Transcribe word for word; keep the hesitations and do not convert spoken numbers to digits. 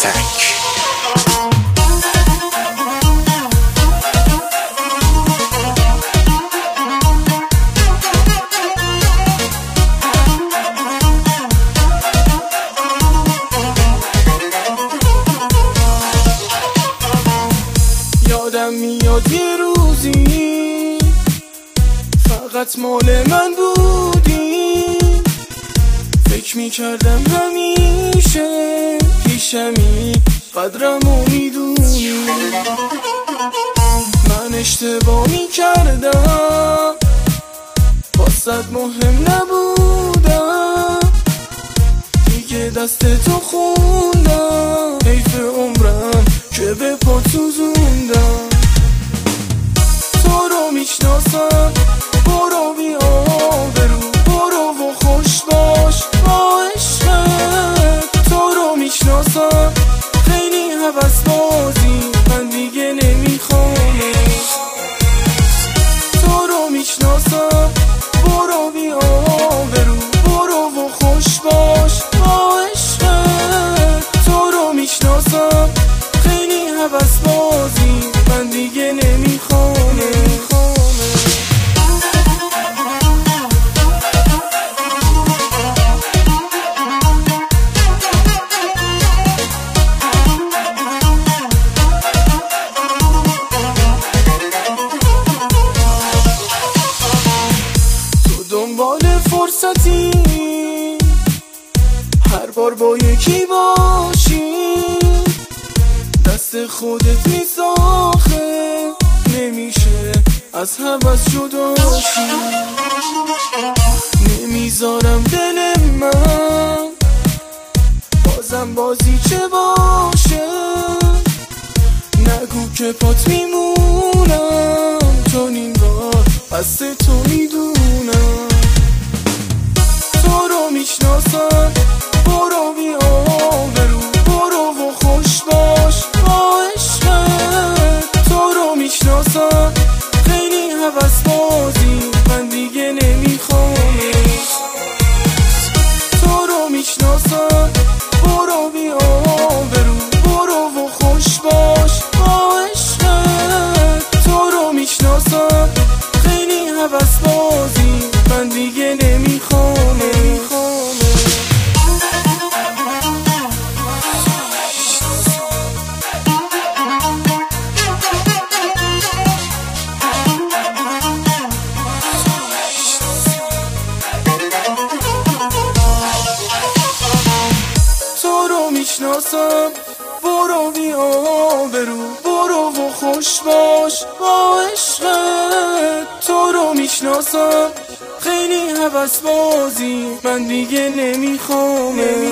تک. یادم میاد یه روزی فقط مال من بودی، فکر میکردم همیشه پیشمی قدرمو میدونی. من اشتباه میکردم واسد مهم نبودم، دیگه دست تو خوندم، حیف عمرم که به پا سوزوندم. تو رو میشناسم برو بی آبرو، برو و خوش باش با عشقت. تو رو میشناسم خیلی هوس بازی من دیگه نمیخوامش. تو رو میشناسم برو بی آبرو، برو و خوش باش با عشقت. تو رو میشناسم خیلی هوس بازی من دیگه نمیخوامش. دنبال فرصتی هر بار با یکی باشی، دست خودت میساخه نمیشه از هوس جداشی. نمیذارم دل من بازم بازی چه باشه، نگو که پات میمونم چون این بار قصد تو میدونم. تو رو میشناسم برو بی آبرو، برو و خوش باش با عشقت. تو رو میشناسم خیلی هوس بازی من دیگه نمیخوامش. تو رو میشناسم برو بی آبرو، برو و خوش باش با عشقت. تو رو میشناسم خیلی هوس بازی من دیگه نمیخوامش. تو رو میشناسم برو بی آبرو، برو و خوش باش با عشقت. تو رو میشناسم خیلی هوس بازی من دیگه نمیخوامش.